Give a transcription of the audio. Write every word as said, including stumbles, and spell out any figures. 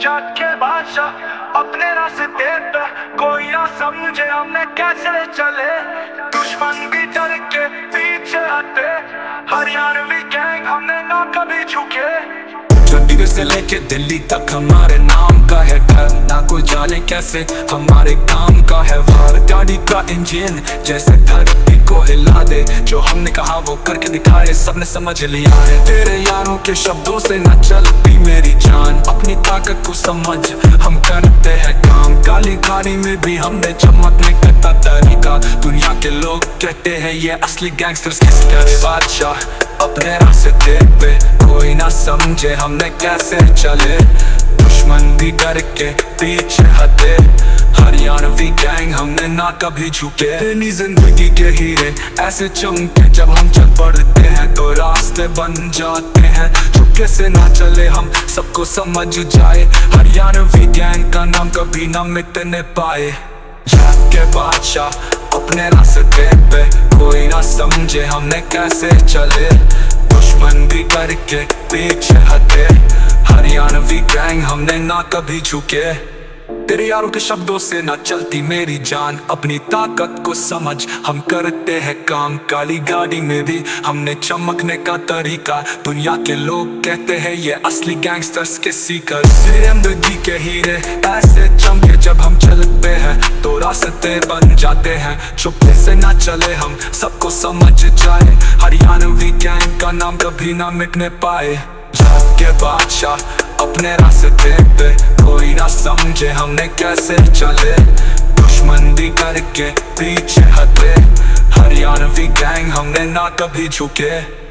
जात के बादशाह अपने रास्ते पे, कोई ना समझे हमने कैसे चले। दुश्मन भी डर के पीछे हटे, हरियाणवी गैंग हमने ना कभी झुके। चंडीगढ़ से लेके दिल्ली तक हमारे नाम का है घर, ना कोई जाने कैसे हमारे काम का है वार। गाड़ी का इंजन जैसे धरती को हिला दे, जो हमने कहा वो करके दिखाए, सबने समझ लिया है। तेरे यारों के शब्दों से ना चलती मेरी जान, अपनी ताकत को समझ हम करते हैं काम। काली गाड़ी में भी हमने चमकने का तरीका, दुनिया के लोग कहते हैं ये असली गैंगस्टर्स किस तरह। बादशाह अपने रास्ते पे, कोई ना समझे हमने कैसे चले। दुश्मन भी करके पीछे हटे, हरियाणवी गैंग हमने ना कभी झुके। तेरी जिंदगी के हीरे ऐसे चमके, जब हम चल पड़ते हैं तो रास्ते बन जाते हैं। चुपके से ना चले हम, सबको समझ जाए, हरियाणवी गैंग का नाम कभी ना मिटने पाए। के बादशाह अपने रास्ते पे, कोई ना समझे हमने कैसे चले। दुश्मन भी करके पीछे हटे, हरियाणवी गैंग हमने ना कभी झुके। तेरे यारों के शब्दों से ना चलती मेरी जान, अपनी ताकत को समझ हम करते हैं काम। काली गाड़ी में भी हमने चमकने का तरीका, दुनिया के लोग कहते हैं ये असली गैंगस्टर्स के सीकर। जिंदगी के हीरे ऐसे चमके, जब हम चलते हैं तो रास्ते बन जाते हैं। चुपके से ना चले हम, सबको समझ जाए, हरियाणवी गैंग का नाम कभी ना मिटने पाए। के बादशाह अपने रास्ते पे, कोई ना समझे हमने कैसे चले। दुश्मन भी करके पीछे हटे, हरियाणवी गैंग हमने ना कभी झुके।